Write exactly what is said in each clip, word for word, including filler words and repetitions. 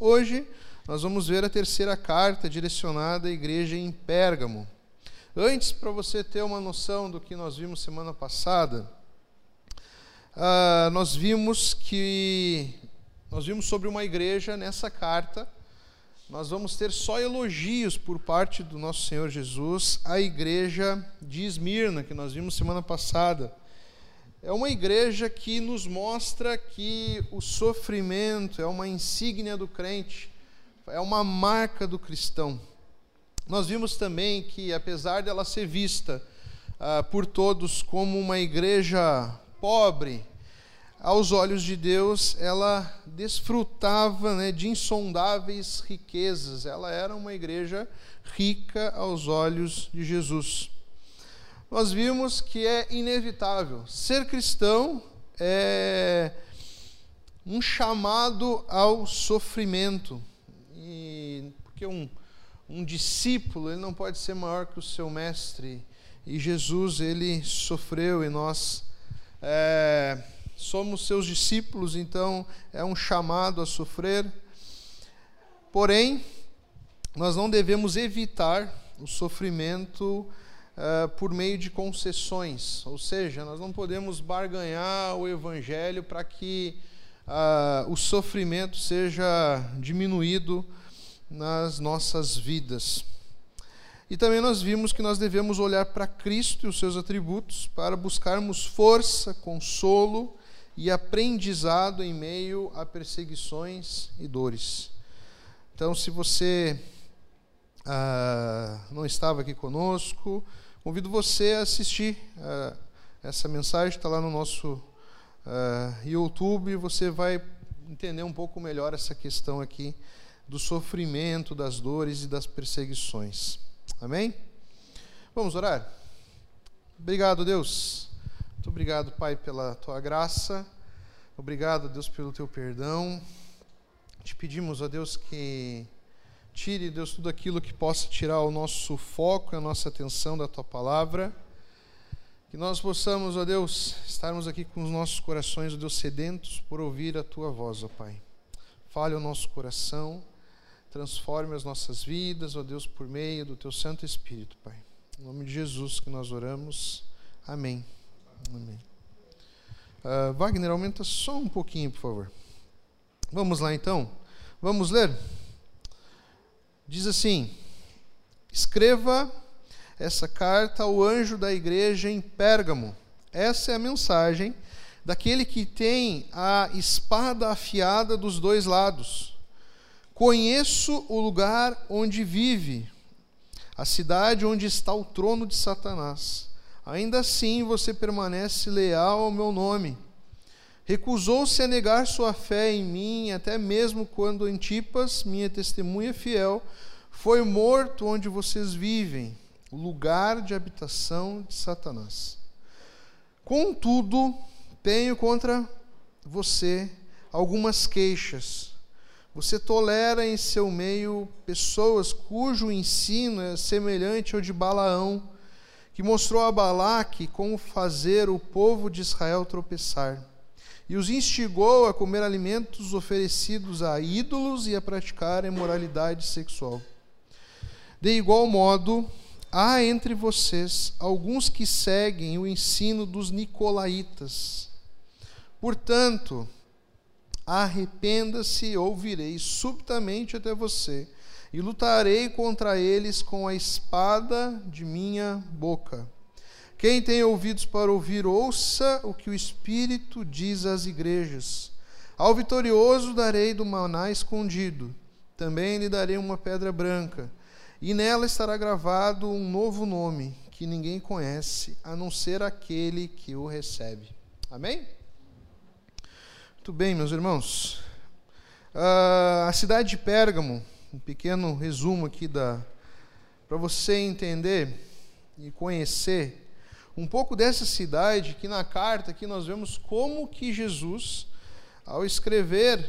hoje nós vamos ver a terceira carta direcionada à igreja em Pérgamo. Antes, para você ter uma noção do que nós vimos semana passada, uh, nós vimos que nós vimos sobre uma igreja nessa carta. Nós vamos ter só elogios por parte do nosso Senhor Jesus à igreja de Esmirna, que nós vimos semana passada. É uma igreja que nos mostra que o sofrimento é uma insígnia do crente, é uma marca do cristão. Nós vimos também que, apesar dela ser vista ah, por todos como uma igreja pobre, aos olhos de Deus, ela desfrutava, né, de insondáveis riquezas. Ela era uma igreja rica aos olhos de Jesus. Nós vimos que é inevitável. Ser cristão é um chamado ao sofrimento. E porque um, um discípulo ele não pode ser maior que o seu mestre. E Jesus, ele sofreu e nós é, somos seus discípulos, então é um chamado a sofrer. Porém, nós não devemos evitar o sofrimento Uh, por meio de concessões, ou seja, nós não podemos barganhar o evangelho para que uh, o sofrimento seja diminuído nas nossas vidas. E também nós vimos que nós devemos olhar para Cristo e os seus atributos para buscarmos força, consolo e aprendizado em meio a perseguições e dores. Então, se você uh, não estava aqui conosco, convido você a assistir uh, essa mensagem, está lá no nosso uh, YouTube, você vai entender um pouco melhor essa questão aqui do sofrimento, das dores e das perseguições. Amém? Vamos orar? Obrigado, Deus. Muito obrigado, Pai, pela Tua graça. Obrigado, Deus, pelo Teu perdão. Te pedimos, ó Deus, que tire, Deus, tudo aquilo que possa tirar o nosso foco e a nossa atenção da Tua palavra. Que nós possamos, ó Deus, estarmos aqui com os nossos corações, ó Deus, sedentos por ouvir a Tua voz, ó Pai. Fale o nosso coração, transforme as nossas vidas, ó Deus, por meio do Teu Santo Espírito, Pai. Em nome de Jesus que nós oramos. Amém. Amém. Uh, Wagner, aumenta só um pouquinho, por favor. Vamos lá, então. Vamos ler? Diz assim: escreva essa carta ao anjo da igreja em Pérgamo. Essa é a mensagem daquele que tem a espada afiada dos dois lados. Conheço o lugar onde vive, a cidade onde está o trono de Satanás. Ainda assim você permanece leal ao meu nome. Recusou-se a negar sua fé em mim, até mesmo quando Antipas, minha testemunha fiel, foi morto onde vocês vivem, o lugar de habitação de Satanás. Contudo, tenho contra você algumas queixas. Você tolera em seu meio pessoas cujo ensino é semelhante ao de Balaão, que mostrou a Balaque como fazer o povo de Israel tropeçar, e os instigou a comer alimentos oferecidos a ídolos e a praticar a imoralidade sexual. De igual modo, há entre vocês alguns que seguem o ensino dos nicolaítas. Portanto, arrependa-se ou virei subitamente até você, e lutarei contra eles com a espada de minha boca. Quem tem ouvidos para ouvir, ouça o que o Espírito diz às igrejas. Ao vitorioso darei do maná escondido, também lhe darei uma pedra branca, e nela estará gravado um novo nome, que ninguém conhece, a não ser aquele que o recebe. Amém? Muito bem, meus irmãos. Uh, a cidade de Pérgamo, um pequeno resumo aqui da, para você entender e conhecer um pouco dessa cidade, que na carta aqui nós vemos como que Jesus, ao escrever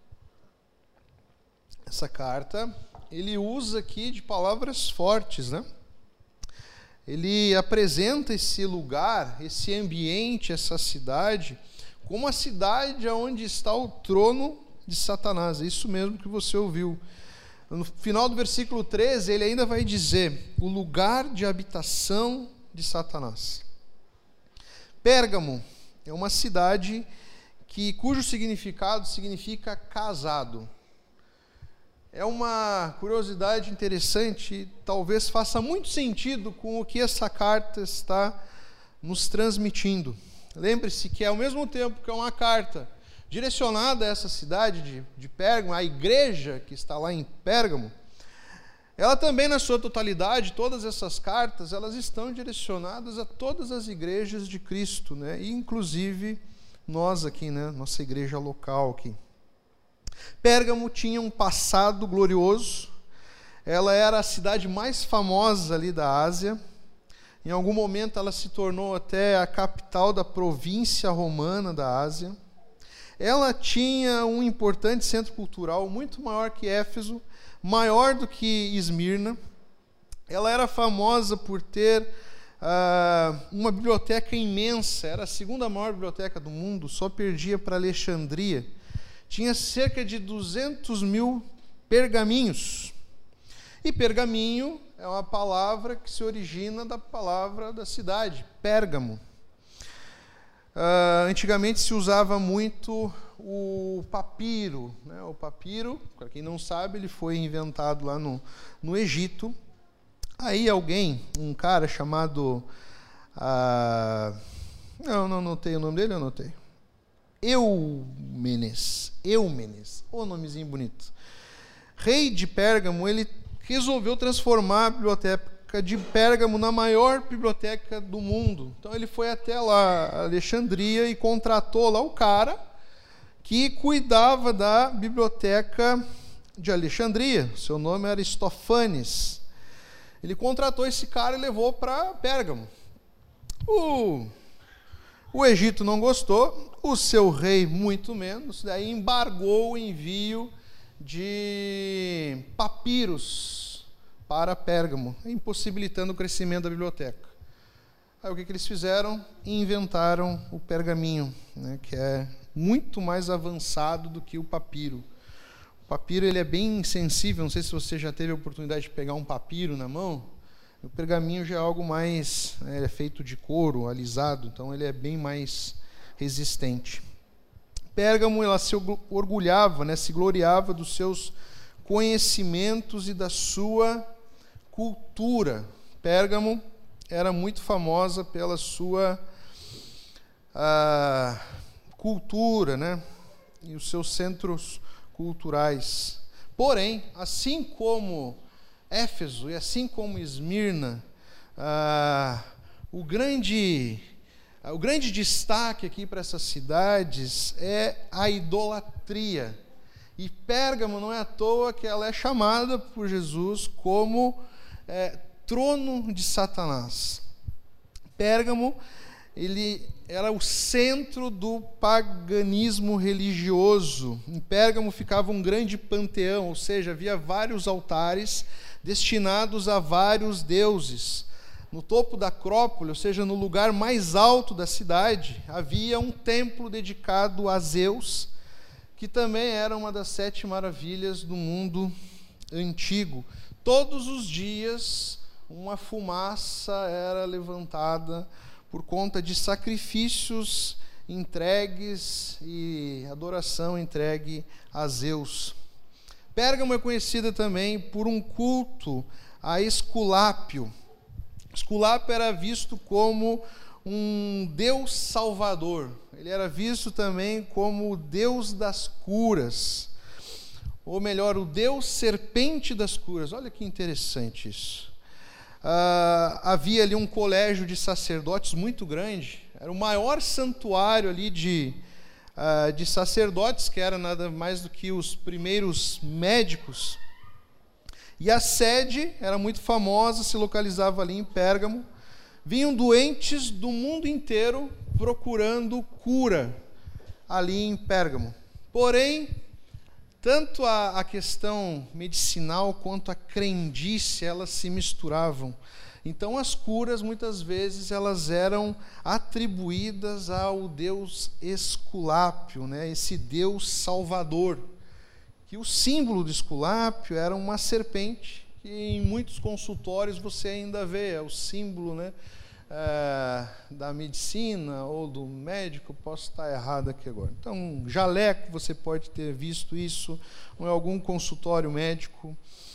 essa carta, ele usa aqui de palavras fortes, né? Ele apresenta esse lugar, esse ambiente, essa cidade, como a cidade onde está o trono de Satanás. É isso mesmo que você ouviu. No final do versículo treze, ele ainda vai dizer: o lugar de habitação de Satanás. Pérgamo é uma cidade que, cujo significado significa casado. É uma curiosidade interessante, talvez faça muito sentido com o que essa carta está nos transmitindo. Lembre-se que, ao mesmo tempo que é uma carta direcionada a essa cidade de, de Pérgamo, a igreja que está lá em Pérgamo, ela também, na sua totalidade, todas essas cartas, elas estão direcionadas a todas as igrejas de Cristo, né? E inclusive nós aqui, né? Nossa igreja local aqui. Pérgamo tinha um passado glorioso, ela era a cidade mais famosa ali da Ásia. Em algum momento ela se tornou até a capital da província romana da Ásia. Ela tinha um importante centro cultural, muito maior que Éfeso, maior do que Esmirna. Ela era famosa por ter uh, uma biblioteca imensa, era a segunda maior biblioteca do mundo, só perdia para Alexandria. Tinha cerca de duzentos mil pergaminhos. E pergaminho é uma palavra que se origina da palavra da cidade, Pérgamo. Uh, antigamente se usava muito o papiro, né? O papiro, para quem não sabe, ele foi inventado lá no, no Egito. Aí alguém, um cara chamado... Uh, não, não anotei o nome dele, eu anotei. Eumenes, Eumenes, ô nomezinho bonito. Rei de Pérgamo, ele resolveu transformar a biblioteca de Pérgamo na maior biblioteca do mundo. Então ele foi até lá, Alexandria, e contratou lá o cara que cuidava da biblioteca de Alexandria. Seu nome era Estofanes. Ele contratou esse cara e levou para Pérgamo. O, o Egito não gostou, o seu rei muito menos, daí embargou o envio de papiros para Pérgamo, impossibilitando o crescimento da biblioteca. Aí o que, que eles fizeram? Inventaram o pergaminho, né, que é muito mais avançado do que o papiro. O papiro ele é bem sensível, não sei se você já teve a oportunidade de pegar um papiro na mão. O pergaminho já é algo mais, né, ele é feito de couro, alisado, então ele é bem mais resistente. Pérgamo, ela se orgulhava, né, se gloriava dos seus conhecimentos e da sua cultura. Pérgamo era muito famosa pela sua ah, cultura, né, e os seus centros culturais. Porém, assim como Éfeso e assim como Esmirna, ah, o grande o grande destaque aqui para essas cidades é a idolatria. E Pérgamo não é à toa que ela é chamada por Jesus como é, trono de Satanás. Pérgamo, ele era o centro do paganismo religioso. Em Pérgamo ficava um grande panteão, ou seja, havia vários altares destinados a vários deuses. No topo da Acrópole, ou seja, no lugar mais alto da cidade, havia um templo dedicado a Zeus, que também era uma das sete maravilhas do mundo antigo. Todos os dias, uma fumaça era levantada por conta de sacrifícios entregues e adoração entregue a Zeus. Pérgamo é conhecida também por um culto a Esculápio. Esculápio era visto como um Deus salvador. Ele era visto também como o Deus das curas. Ou melhor, o Deus serpente das curas. Olha que interessante isso. Ah, havia ali um colégio de sacerdotes muito grande. Era o maior santuário ali de, ah, de sacerdotes, que era nada mais do que os primeiros médicos. E a sede era muito famosa, se localizava ali em Pérgamo. Vinham doentes do mundo inteiro procurando cura ali em Pérgamo. Porém, tanto a, a questão medicinal quanto a crendice, elas se misturavam. Então, as curas, muitas vezes, elas eram atribuídas ao Deus Esculápio, né? Esse Deus salvador. que o símbolo do Esculápio era uma serpente, que em muitos consultórios você ainda vê, é o símbolo, né, é, da medicina ou do médico. Posso estar errado aqui agora. Então, um jaleco, você pode ter visto isso em algum consultório médico.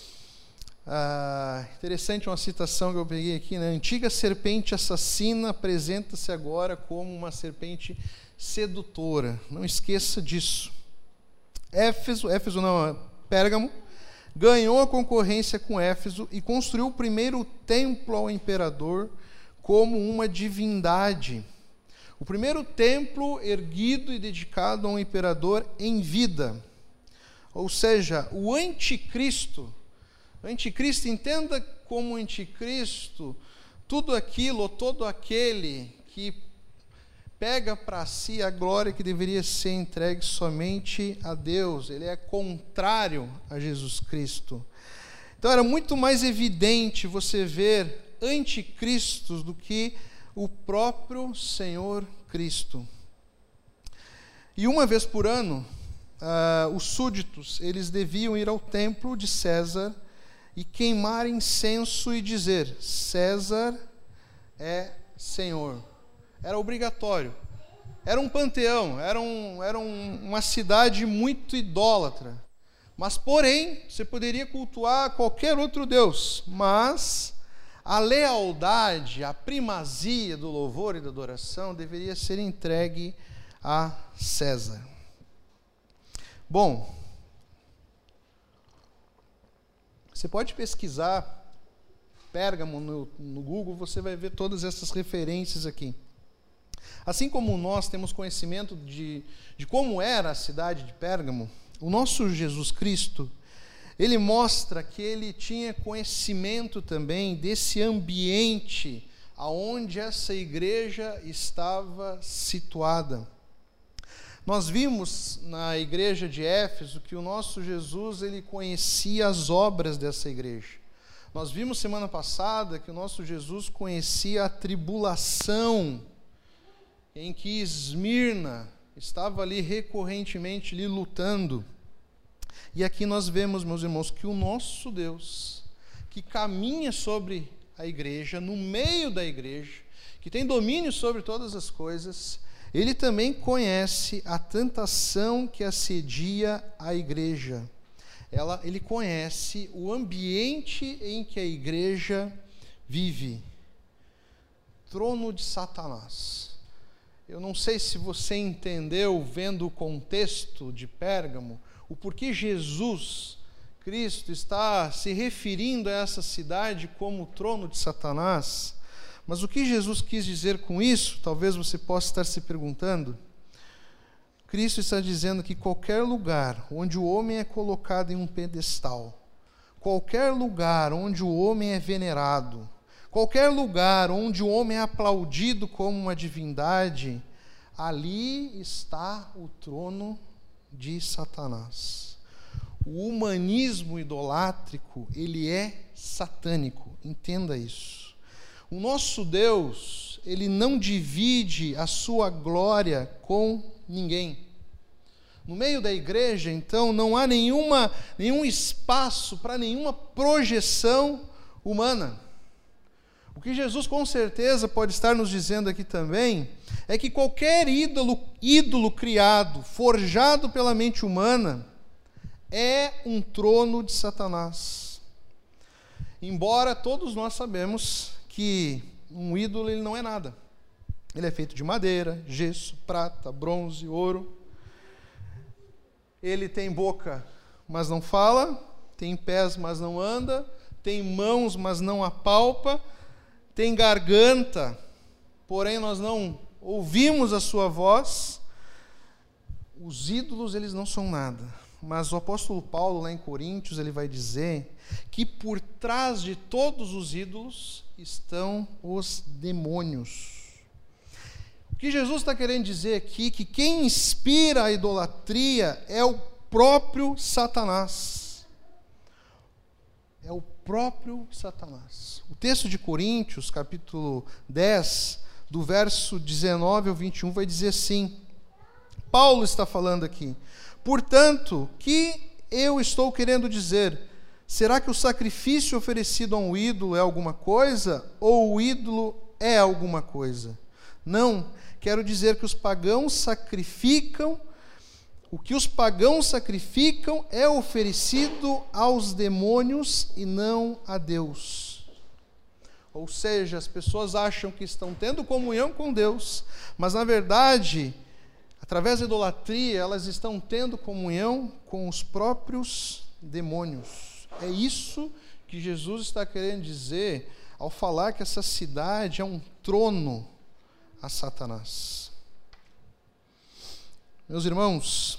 Ah, interessante uma citação que eu peguei aqui, né? A antiga serpente assassina apresenta-se agora como uma serpente sedutora. Não esqueça disso. Éfeso, Éfeso não, Pérgamo, ganhou a concorrência com Éfeso e construiu o primeiro templo ao imperador como uma divindade. O primeiro templo erguido e dedicado a um imperador em vida. Ou seja, o anticristo. O anticristo, entenda como anticristo tudo aquilo, ou todo aquele que pega para si a glória que deveria ser entregue somente a Deus. Ele é contrário a Jesus Cristo. Então era muito mais evidente você ver anticristos do que o próprio Senhor Cristo. E uma vez por ano, uh, os súditos, eles deviam ir ao templo de César e queimar incenso e dizer: César é Senhor. Era obrigatório. Era um panteão, era, um, era um, uma cidade muito idólatra. Mas, porém, você poderia cultuar qualquer outro Deus, mas a lealdade, a primazia do louvor e da adoração deveria ser entregue a César. Bom, você pode pesquisar Pérgamo no, no Google, você vai ver todas essas referências aqui. Assim como nós temos conhecimento de, de como era a cidade de Pérgamo, o nosso Jesus Cristo, ele mostra que ele tinha conhecimento também desse ambiente aonde essa igreja estava situada. Nós vimos na igreja de Éfeso que o nosso Jesus, ele conhecia as obras dessa igreja. Nós vimos semana passada que o nosso Jesus conhecia a tribulação em que Esmirna estava ali recorrentemente ali lutando. E aqui nós vemos, meus irmãos, que o nosso Deus, que caminha sobre a igreja, no meio da igreja, que tem domínio sobre todas as coisas, ele também conhece a tentação que assedia a igreja. Ela, ele conhece o ambiente em que a igreja vive. Trono de Satanás. Eu não sei se você entendeu, vendo o contexto de Pérgamo, o porquê Jesus Cristo está se referindo a essa cidade como o trono de Satanás. Mas o que Jesus quis dizer com isso, talvez você possa estar se perguntando. Cristo está dizendo que qualquer lugar onde o homem é colocado em um pedestal, qualquer lugar onde o homem é venerado, qualquer lugar onde o homem é aplaudido como uma divindade, ali está o trono de Satanás. O humanismo idolátrico, ele é satânico, entenda isso. O nosso Deus, ele não divide a sua glória com ninguém. No meio da igreja, então, não há nenhuma, nenhum espaço para nenhuma projeção humana. O que Jesus com certeza pode estar nos dizendo aqui também é que qualquer ídolo, ídolo criado, forjado pela mente humana, é um trono de Satanás. Embora todos nós sabemos que um ídolo ele não é nada. Ele é feito de madeira, gesso, prata, bronze, ouro. Ele tem boca, mas não fala, tem pés, mas não anda, tem mãos, mas não apalpa, tem garganta, porém nós não ouvimos a sua voz. Os ídolos, eles não são nada. Mas o apóstolo Paulo, lá em Coríntios, ele vai dizer que por trás de todos os ídolos estão os demônios. O que Jesus está querendo dizer aqui, que quem inspira a idolatria é o próprio Satanás. É o próprio Satanás. O texto de Coríntios, capítulo dez, do verso dezenove ao vinte e um, vai dizer assim, Paulo está falando aqui, portanto, que eu estou querendo dizer? Será que o sacrifício oferecido a um ídolo é alguma coisa? Ou o ídolo é alguma coisa? Não, quero dizer que os pagãos sacrificam, o que os pagãos sacrificam é oferecido aos demônios e não a Deus. Ou seja, as pessoas acham que estão tendo comunhão com Deus, mas na verdade, através da idolatria, elas estão tendo comunhão com os próprios demônios. É isso que Jesus está querendo dizer ao falar que essa cidade é um trono a Satanás. Meus irmãos,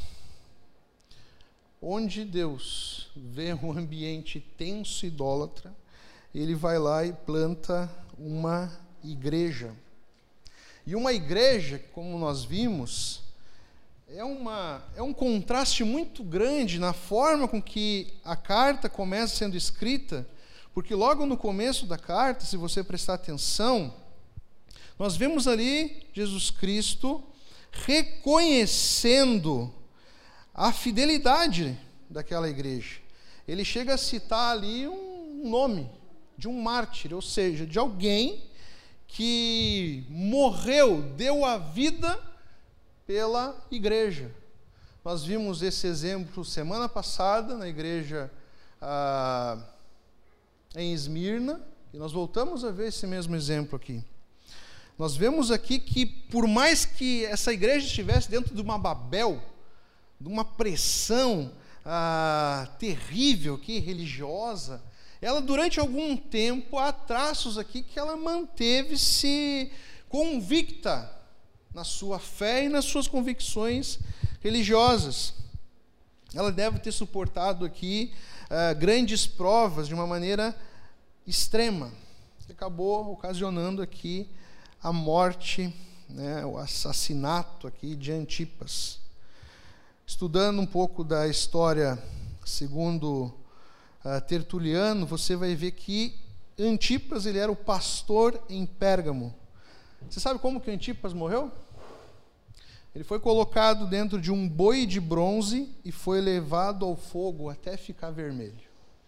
onde Deus vê um ambiente tenso e idólatra, Ele vai lá e planta uma igreja. E uma igreja, como nós vimos, É, uma, é um contraste muito grande na forma com que a carta começa sendo escrita, porque logo no começo da carta, se você prestar atenção, nós vemos ali Jesus Cristo reconhecendo a fidelidade daquela igreja. Ele chega a citar ali um nome de um mártir, ou seja, de alguém que morreu, deu a vida pela igreja. Nós vimos esse exemplo semana passada na igreja ah, em Esmirna, e nós voltamos a ver esse mesmo exemplo aqui. Nós vemos aqui que, por mais que essa igreja estivesse dentro de uma Babel, de uma pressão ah, terrível aqui, religiosa, ela durante algum tempo, há traços aqui que ela manteve-se convicta na sua fé e nas suas convicções religiosas. Ela deve ter suportado aqui uh, grandes provas de uma maneira extrema, que acabou ocasionando aqui a morte, né, o assassinato aqui de Antipas. Estudando um pouco da história segundo uh, Tertuliano, você vai ver que Antipas ele era o pastor em Pérgamo. Você sabe como que Antipas morreu? Ele foi colocado dentro de um boi de bronze e foi levado ao fogo até ficar vermelho.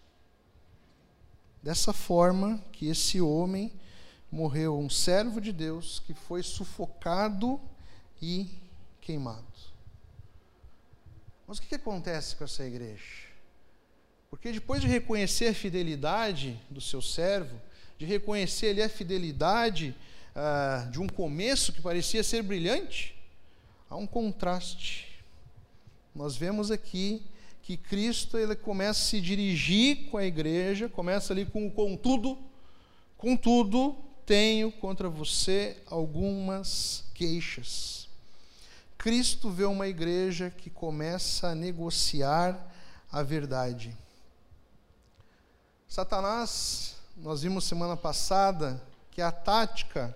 Dessa forma que esse homem morreu, um servo de Deus que foi sufocado e queimado. Mas o que acontece com essa igreja? Porque depois de reconhecer a fidelidade do seu servo, de reconhecer ali a fidelidade ah, de um começo que parecia ser brilhante, há um contraste. Nós vemos aqui que Cristo ele começa a se dirigir com a igreja, começa ali com contudo, contudo, tenho contra você algumas queixas. Cristo vê uma igreja que começa a negociar a verdade. Satanás, nós vimos semana passada que a tática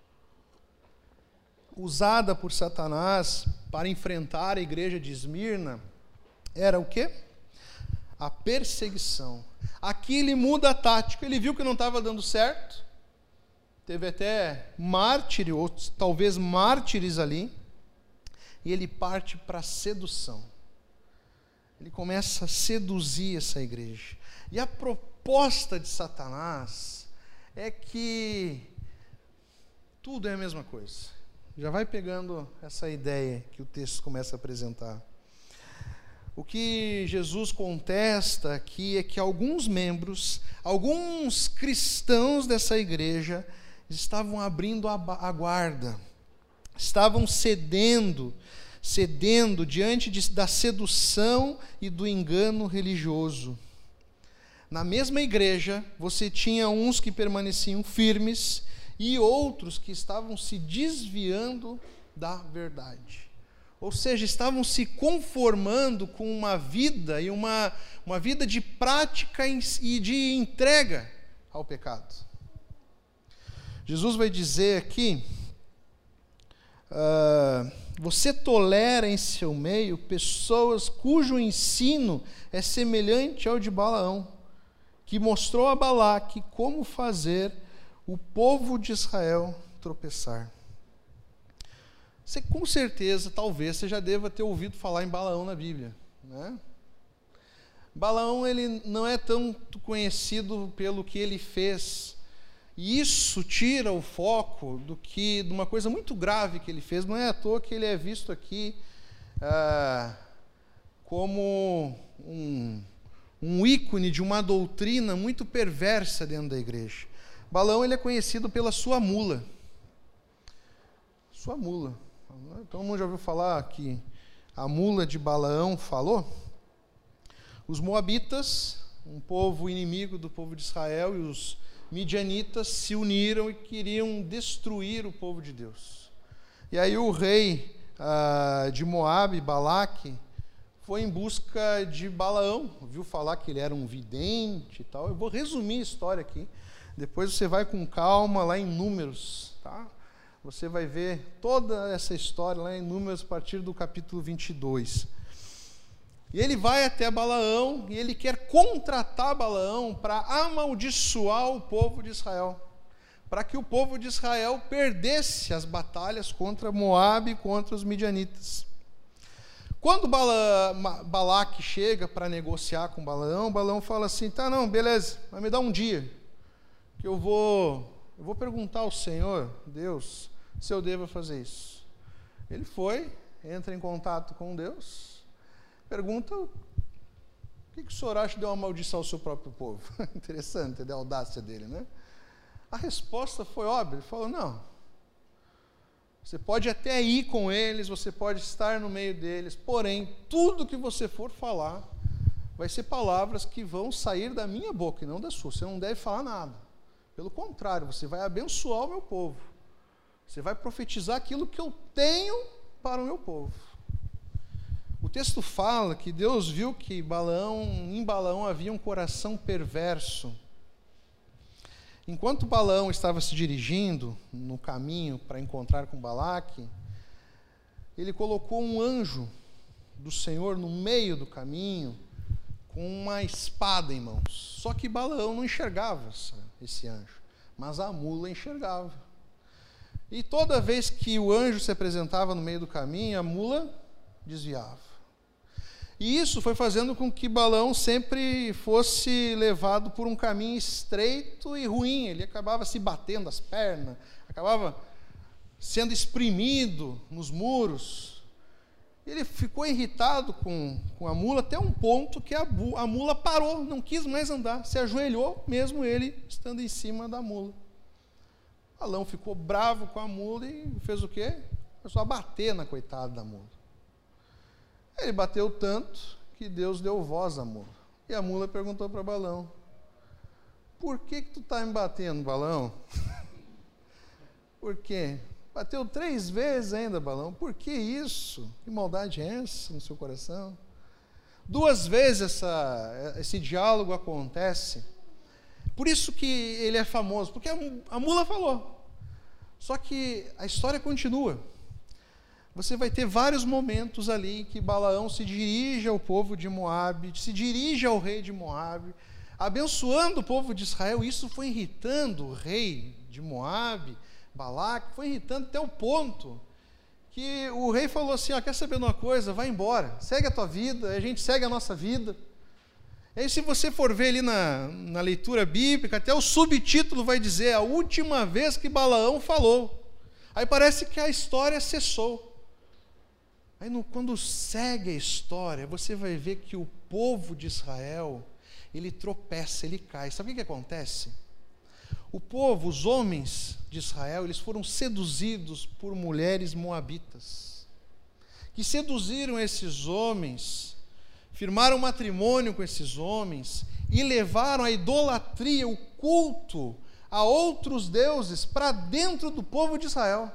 usada por Satanás para enfrentar a igreja de Esmirna era o quê? A perseguição. Aqui ele muda a tática, ele viu que não estava dando certo, teve até mártir, ou talvez mártires ali, e ele parte para a sedução. Ele começa a seduzir essa igreja. E a proposta de Satanás é que tudo é a mesma coisa. Já vai pegando essa ideia que o texto começa a apresentar. O que Jesus contesta aqui é que alguns membros, alguns cristãos dessa igreja estavam abrindo a guarda, estavam cedendo, cedendo diante de, da sedução e do engano religioso. Na mesma igreja, você tinha uns que permaneciam firmes e outros que estavam se desviando da verdade. Ou seja, estavam se conformando com uma vida e uma, uma vida de prática e de entrega ao pecado. Jesus vai dizer aqui, uh, você tolera em seu meio pessoas cujo ensino é semelhante ao de Balaão, que mostrou a Balaque como fazer o povo de Israel tropeçar. Você com certeza, talvez, você já deva ter ouvido falar em Balaão na Bíblia, né? Balaão ele não é tanto conhecido pelo que ele fez. E isso tira o foco do que, de uma coisa muito grave que ele fez. Não é à toa que ele é visto aqui ah, como um, um ícone de uma doutrina muito perversa dentro da igreja. Balaão ele é conhecido pela sua mula. Sua mula. Todo mundo já ouviu falar que a mula de Balaão falou? Os moabitas, um povo inimigo do povo de Israel, e os midianitas se uniram e queriam destruir o povo de Deus. E aí o rei ah, de Moabe, Balaque, foi em busca de Balaão, ouviu falar que ele era um vidente e tal. Eu vou resumir a história aqui, depois você vai com calma lá em Números, tá? Você vai ver toda essa história lá em Números a partir do capítulo vinte e dois. E ele vai até Balaão e ele quer contratar Balaão para amaldiçoar o povo de Israel, para que o povo de Israel perdesse as batalhas contra Moabe e contra os midianitas. Quando Bala, Balaque chega para negociar com Balaão, Balaão fala assim, tá, não, beleza, mas me dá um dia, que eu vou, eu vou perguntar ao Senhor, Deus, se eu devo fazer isso. Ele foi, entra em contato com Deus, pergunta, o que, que o senhor acha de eu amaldiçoar o seu próprio povo? Interessante, a audácia dele, né? A resposta foi óbvia, ele falou, não, você pode até ir com eles, você pode estar no meio deles, porém, tudo que você for falar, vai ser palavras que vão sair da minha boca e não da sua, você não deve falar nada, pelo contrário, você vai abençoar o meu povo, você vai profetizar aquilo que eu tenho para o meu povo. O texto fala que Deus viu que Balaão, em Balaão havia um coração perverso. Enquanto Balaão estava se dirigindo no caminho para encontrar com Balaque, ele colocou um anjo do Senhor no meio do caminho, com uma espada em mãos. Só que Balaão não enxergava esse anjo, mas a mula enxergava. E toda vez que o anjo se apresentava no meio do caminho, a mula desviava. E isso foi fazendo com que Balaão sempre fosse levado por um caminho estreito e ruim. Ele acabava se batendo as pernas, acabava sendo espremido nos muros. Ele ficou irritado com, com a mula até um ponto que a, a mula parou, não quis mais andar, se ajoelhou, mesmo ele estando em cima da mula. Balaão ficou bravo com a mula e fez o quê? Começou a bater na coitada da mula. Ele bateu tanto que Deus deu voz à mula. E a mula perguntou para Balaão, por que que tu está me batendo, Balaão? Por quê? Bateu três vezes ainda, Balaão. Por que isso? Que maldade é essa no seu coração? Duas vezes essa, esse diálogo acontece. Por isso que ele é famoso, porque a, a mula falou. Só que a história continua. Você vai ter vários momentos ali que Balaão se dirige ao povo de Moabe, se dirige ao rei de Moabe, abençoando o povo de Israel. Isso foi irritando o rei de Moabe, Balaque, foi irritando até o ponto que o rei falou assim, ó, quer saber de uma coisa? Vai embora, segue a tua vida, a gente segue a nossa vida. E aí, se você for ver ali na, na leitura bíblica, até o subtítulo vai dizer, a última vez que Balaão falou. Aí parece que a história cessou. Aí no, quando segue a história, você vai ver que o povo de Israel, ele tropeça, ele cai. Sabe o que, que acontece? O povo, os homens de Israel, eles foram seduzidos por mulheres moabitas, que seduziram esses homens, firmaram matrimônio com esses homens e levaram a idolatria, o culto a outros deuses para dentro do povo de Israel.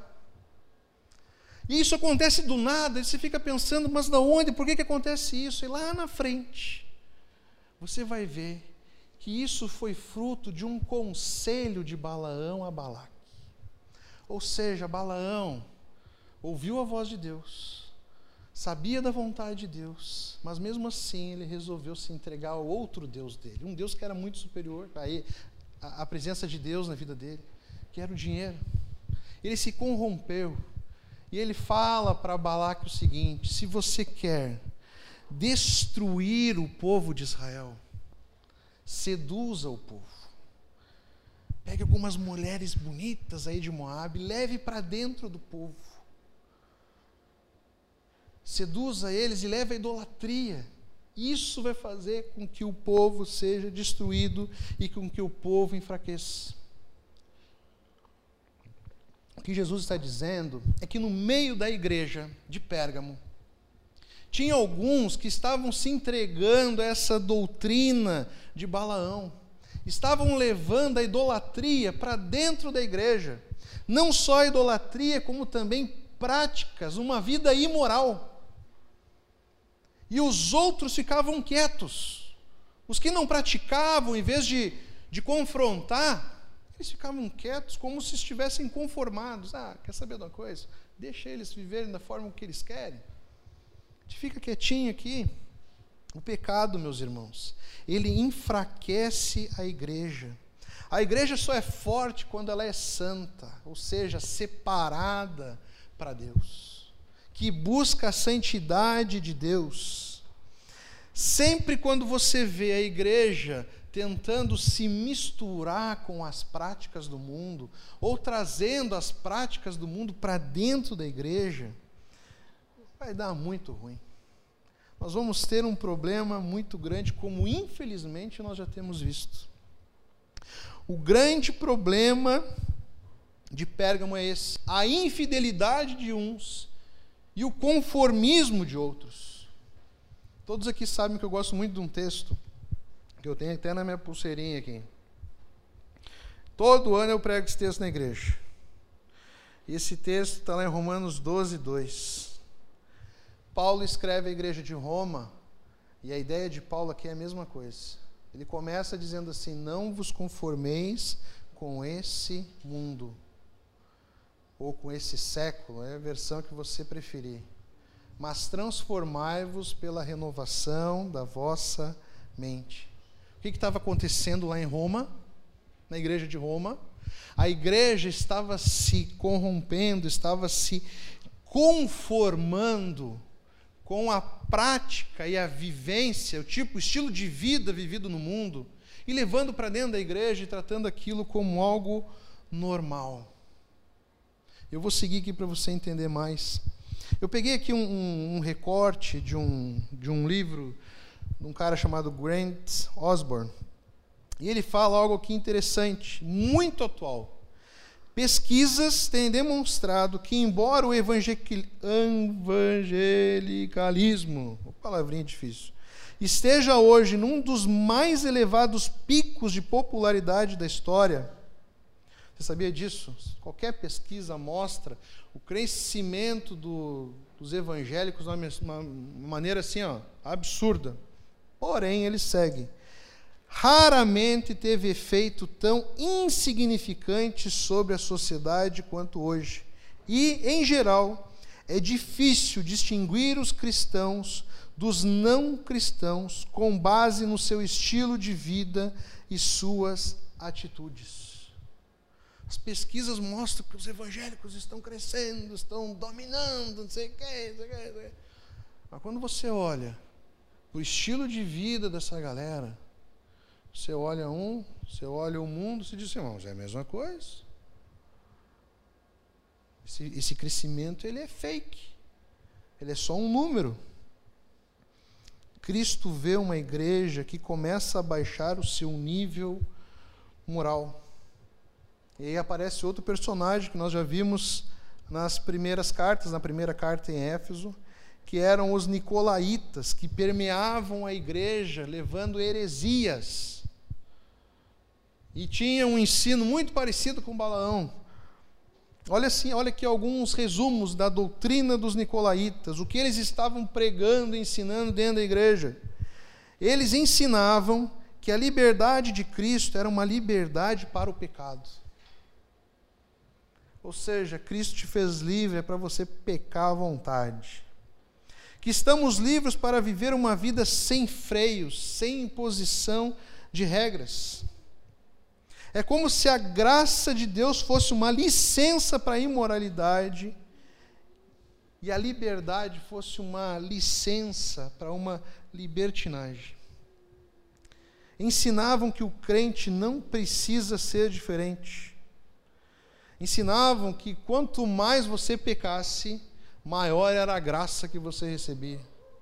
E isso acontece do nada, e você fica pensando, mas de onde? Por que, que acontece isso? E lá na frente, você vai ver que isso foi fruto de um conselho de Balaão a Balaque. Ou seja, Balaão ouviu a voz de Deus, sabia da vontade de Deus, mas mesmo assim ele resolveu se entregar ao outro Deus dele, um Deus que era muito superior a, ele, a, a presença de Deus na vida dele, que era o dinheiro. Ele se corrompeu. E ele fala para Balaque o seguinte, se você quer destruir o povo de Israel. Seduza o povo. Pegue algumas mulheres bonitas aí de Moabe, leve para dentro do povo. Seduza eles e leve a idolatria. Isso vai fazer com que o povo seja destruído e com que o povo enfraqueça. O que Jesus está dizendo é que no meio da igreja de Pérgamo, tinha alguns que estavam se entregando a essa doutrina de Balaão. Estavam levando a idolatria para dentro da igreja. Não só a idolatria, como também práticas, uma vida imoral. E os outros ficavam quietos. Os que não praticavam, em vez de, de confrontar, eles ficavam quietos como se estivessem conformados. Ah, quer saber de uma coisa? Deixa eles viverem da forma que eles querem. Fica quietinho aqui. O pecado, meus irmãos, ele enfraquece a igreja. A igreja só é forte quando ela é santa, ou seja, separada para Deus, que busca a santidade de Deus. Sempre quando você vê a igreja tentando se misturar com as práticas do mundo, ou trazendo as práticas do mundo para dentro da igreja, vai dar muito ruim. Nós vamos ter um problema muito grande, como infelizmente nós já temos visto. O grande problema de Pérgamo é esse: a infidelidade de uns e o conformismo de outros. Todos aqui sabem que eu gosto muito de um texto, que eu tenho até na minha pulseirinha aqui. Todo ano eu prego esse texto na igreja. E esse texto está lá em Romanos doze, dois. Paulo escreve à igreja de Roma, e a ideia de Paulo aqui é a mesma coisa. Ele começa dizendo assim: não vos conformeis com esse mundo, ou com esse século, é a versão que você preferir, mas transformai-vos pela renovação da vossa mente. O que estava acontecendo lá em Roma, na igreja de Roma? A igreja estava se corrompendo, estava se conformando com a prática e a vivência, o tipo, o estilo de vida vivido no mundo, e levando para dentro da igreja e tratando aquilo como algo normal. Eu vou seguir aqui para você entender mais. Eu peguei aqui um, um, um recorte de um, de um livro de um cara chamado Grant Osborne, e ele fala algo aqui interessante, muito atual. Pesquisas têm demonstrado que, embora o evangelicalismo, uma palavrinha difícil, esteja hoje num dos mais elevados picos de popularidade da história, você sabia disso? Qualquer pesquisa mostra o crescimento do, dos evangélicos de uma, uma maneira assim, ó, absurda. Porém, ele segue. Raramente teve efeito tão insignificante sobre a sociedade quanto hoje. E, em geral, é difícil distinguir os cristãos dos não cristãos com base no seu estilo de vida e suas atitudes. As pesquisas mostram que os evangélicos estão crescendo, estão dominando, não sei o que, não sei o que, não sei o que. Mas quando você olha o estilo de vida dessa galera, você olha um, você olha o mundo, você diz, irmãos, é a mesma coisa. Esse, esse crescimento, ele é fake. Ele é só um número. Cristo vê uma igreja que começa a baixar o seu nível moral. E aí aparece outro personagem que nós já vimos nas primeiras cartas, na primeira carta em Éfeso, que eram os nicolaítas, que permeavam a igreja, levando heresias. E tinham um ensino muito parecido com Balaão. Olha assim, olha aqui alguns resumos da doutrina dos nicolaítas, o que eles estavam pregando e ensinando dentro da igreja. Eles ensinavam que a liberdade de Cristo era uma liberdade para o pecado. Ou seja, Cristo te fez livre para você pecar à vontade. Que estamos livres para viver uma vida sem freios, sem imposição de regras. É como se a graça de Deus fosse uma licença para a imoralidade e a liberdade fosse uma licença para uma libertinagem. Ensinavam que o crente não precisa ser diferente. Ensinavam que quanto mais você pecasse, maior era a graça que você recebia.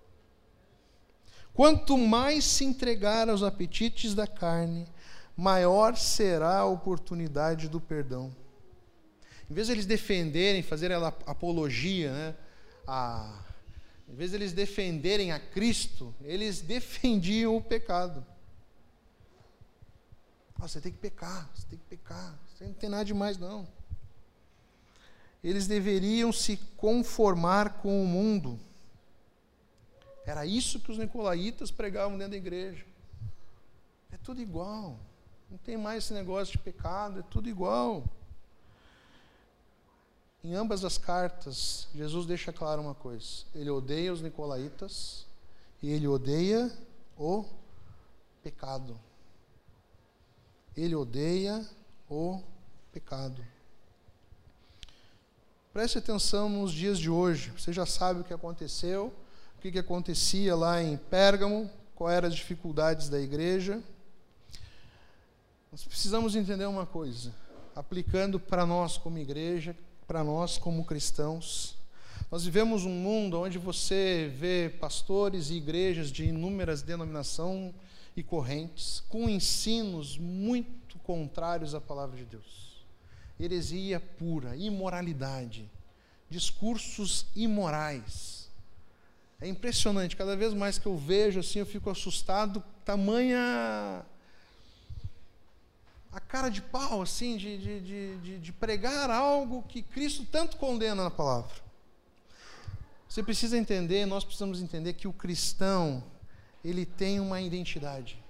Quanto mais se entregar aos apetites da carne, maior será a oportunidade do perdão. Em vez de eles defenderem, fazerem a apologia, né, a, em vez de eles defenderem a Cristo, eles defendiam o pecado. Ah, você tem que pecar, você tem que pecar, você não tem nada demais não. Eles deveriam se conformar com o mundo. Era isso que os nicolaítas pregavam dentro da igreja. É tudo igual. Não tem mais esse negócio de pecado, é tudo igual. Em ambas as cartas, Jesus deixa claro uma coisa. Ele odeia os nicolaítas e ele odeia o pecado. Ele odeia o pecado. Preste atenção nos dias de hoje. Você já sabe o que aconteceu, o que, que acontecia lá em Pérgamo, quais eram as dificuldades da igreja. Nós precisamos entender uma coisa, aplicando para nós como igreja, para nós como cristãos. Nós vivemos um mundo onde você vê pastores e igrejas de inúmeras denominações e correntes, com ensinos muito contrários à palavra de Deus. Heresia pura, imoralidade, discursos imorais. É impressionante, cada vez mais que eu vejo assim, eu fico assustado, tamanha a cara de pau, assim, de, de, de, de, de pregar algo que Cristo tanto condena na palavra. Você precisa entender, nós precisamos entender que o cristão, ele tem uma identidade.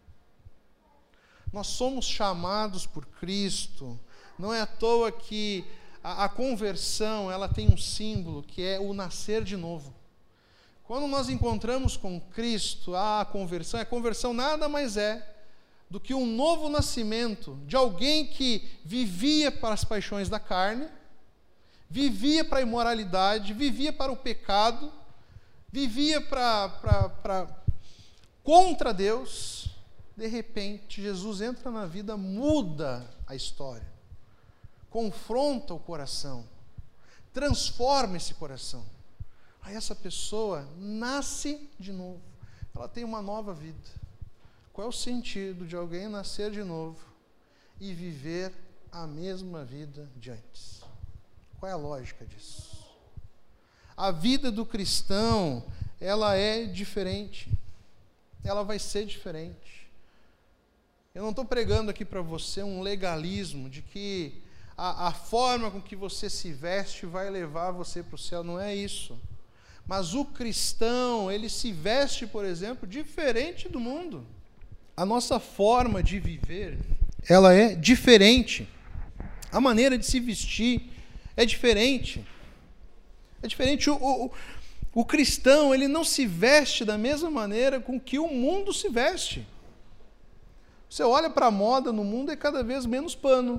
Nós somos chamados por Cristo. Não é à toa que a, a conversão, ela tem um símbolo, que é o nascer de novo. Quando nós encontramos com Cristo, a conversão, a conversão nada mais é do que um novo nascimento de alguém que vivia para as paixões da carne, vivia para a imoralidade, vivia para o pecado, vivia para, para, para contra Deus. De repente, Jesus entra na vida, muda a história, confronta o coração, transforma esse coração. Aí essa pessoa nasce de novo, ela tem uma nova vida. Qual é o sentido de alguém nascer de novo e viver a mesma vida de antes? Qual é a lógica disso? A vida do cristão, ela é diferente. Ela vai ser diferente. Eu não estou pregando aqui para você um legalismo de que a, a forma com que você se veste vai levar você para o céu. Não é isso. Mas o cristão, ele se veste, por exemplo, diferente do mundo. A nossa forma de viver, ela é diferente. A maneira de se vestir é diferente. É diferente. O, o, o cristão, ele não se veste da mesma maneira com que o mundo se veste. Você olha para a moda no mundo, é cada vez menos pano,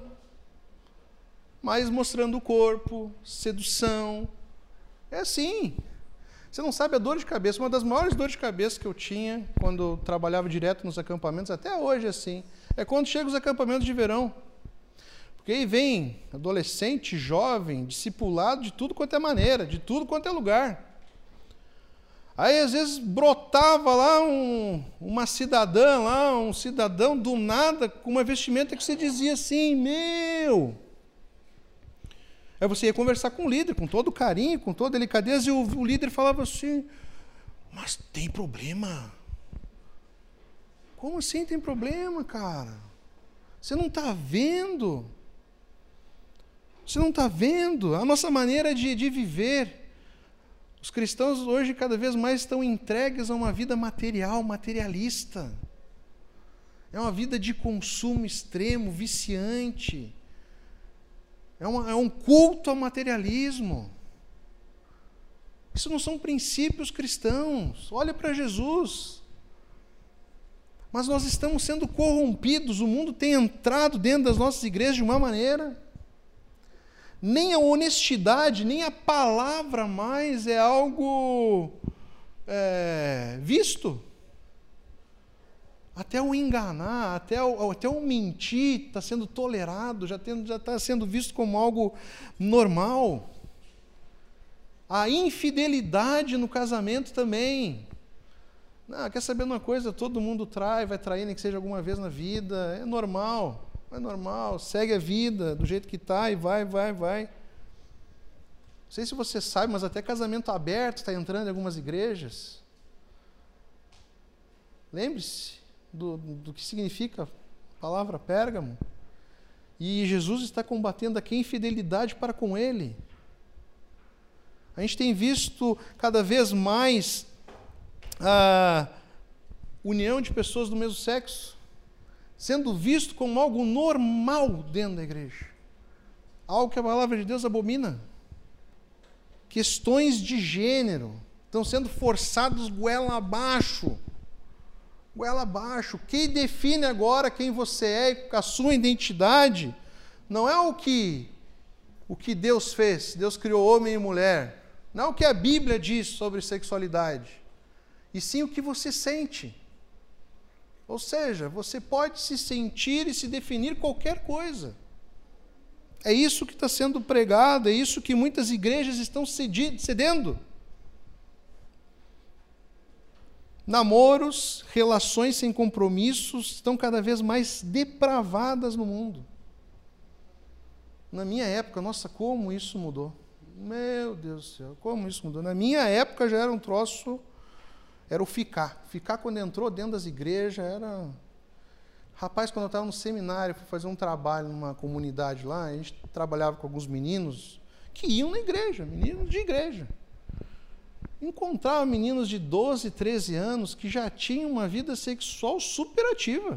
mais mostrando o corpo, sedução. É assim. Você não sabe a dor de cabeça. Uma das maiores dores de cabeça que eu tinha quando eu trabalhava direto nos acampamentos, até hoje é assim, é quando chega os acampamentos de verão. Porque aí vem adolescente, jovem, discipulado de tudo quanto é maneira, de tudo quanto é lugar. Aí às vezes brotava lá um, uma cidadã, lá, um cidadão do nada, com uma vestimenta que você dizia assim, meu... Aí você ia conversar com o líder, com todo carinho, com toda delicadeza, e o, o líder falava assim, mas tem problema? Como assim tem problema, cara? Você não está vendo? Você não está vendo? A nossa maneira de, de viver. Os cristãos hoje cada vez mais estão entregues a uma vida material, materialista. É uma vida de consumo extremo, viciante. É, uma, é um culto ao materialismo. Isso não são princípios cristãos. Olha para Jesus. Mas nós estamos sendo corrompidos. O mundo tem entrado dentro das nossas igrejas de uma maneira. nem a honestidade, nem a palavra mais é algo é, visto. Até o enganar, até o, até o mentir está sendo tolerado, já está sendo visto como algo normal. A infidelidade no casamento também. Não, quer saber uma coisa? Todo mundo trai, vai trair, nem que seja alguma vez na vida. É normal, é normal. Segue a vida do jeito que está e vai, vai, vai. Não sei se você sabe, mas até casamento aberto está entrando em algumas igrejas. Lembre-se do, do que significa a palavra Pérgamo. E Jesus está combatendo aqui a infidelidade para com ele. A gente tem visto cada vez mais a união de pessoas do mesmo sexo sendo visto como algo normal dentro da igreja. Algo que a palavra de Deus abomina. Questões de gênero estão sendo forçados goela abaixo. Goela abaixo. Quem define agora quem você é, a sua identidade, não é o que, o que Deus fez. Deus criou homem e mulher. Não é o que a Bíblia diz sobre sexualidade, e sim o que você sente. Ou seja, você pode se sentir e se definir qualquer coisa. É isso que está sendo pregado, é isso que muitas igrejas estão cedendo. Namoros, relações sem compromissos estão cada vez mais depravadas no mundo. Na minha época, nossa, como isso mudou. Meu Deus do céu, como isso mudou. Na minha época já era um troço, era o ficar. Ficar quando entrou dentro das igrejas era... Rapaz, quando eu estava no seminário, fui fazer um trabalho numa comunidade lá, a gente trabalhava com alguns meninos que iam na igreja, meninos de igreja. Encontrava meninos de doze, treze anos que já tinham uma vida sexual super ativa.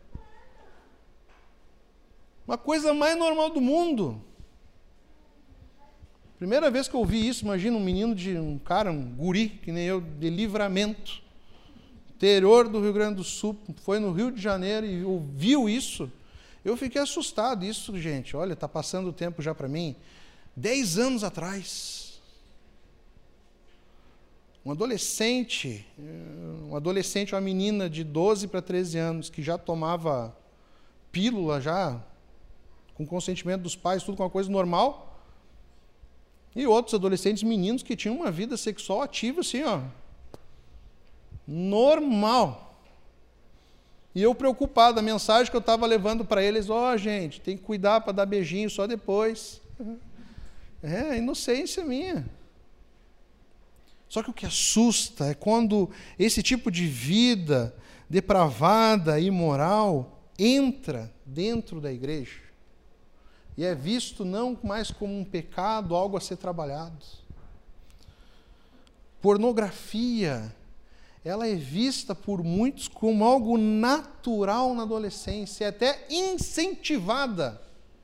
Uma coisa mais normal do mundo. Primeira vez que eu ouvi isso, imagina um menino de um cara, um guri, que nem eu, de Livramento, interior do Rio Grande do Sul, foi no Rio de Janeiro e ouviu isso. Eu fiquei assustado. Isso, gente, olha, está passando o tempo já para mim. Dez anos atrás. Um adolescente, um adolescente, uma menina de doze para treze anos, que já tomava pílula, já, com consentimento dos pais, tudo com uma coisa normal. E outros adolescentes meninos que tinham uma vida sexual ativa, assim, ó, normal. E eu preocupado, a mensagem que eu estava levando para eles, ó, oh, gente, tem que cuidar para dar beijinho só depois. É, inocência minha. Só que o que assusta é quando esse tipo de vida depravada, imoral, entra dentro da igreja. E é visto não mais como um pecado, algo a ser trabalhado. Pornografia, ela é vista por muitos como algo natural na adolescência, é até incentivada.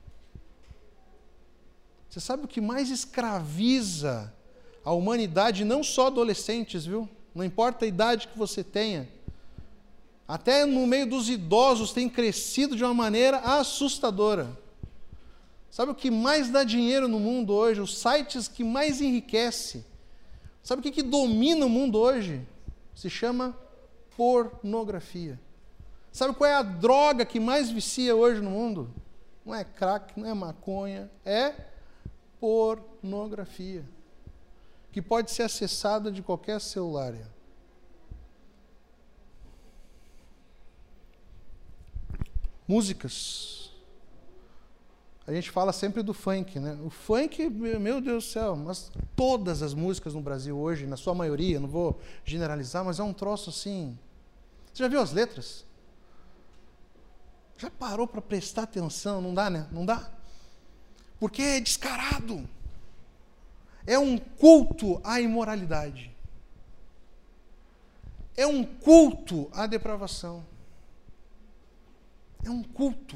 Você sabe o que mais escraviza a humanidade, não só adolescentes, viu? Não importa a idade que você tenha. Até no meio dos idosos tem crescido de uma maneira assustadora. Sabe o que mais dá dinheiro no mundo hoje? Os sites que mais enriquecem. Sabe o que, que domina o mundo hoje? Se chama pornografia. Sabe qual é a droga que mais vicia hoje no mundo? Não é crack, não é maconha, é pornografia. Que pode ser acessada de qualquer celular. Músicas. A gente fala sempre do funk, né? O funk, meu Deus do céu, mas todas as músicas no Brasil hoje, na sua maioria, não vou generalizar, mas é um troço assim. Você já viu as letras? Já parou para prestar atenção? Não dá, né? Não dá? Porque é descarado. É um culto à imoralidade. É um culto à depravação. É um culto.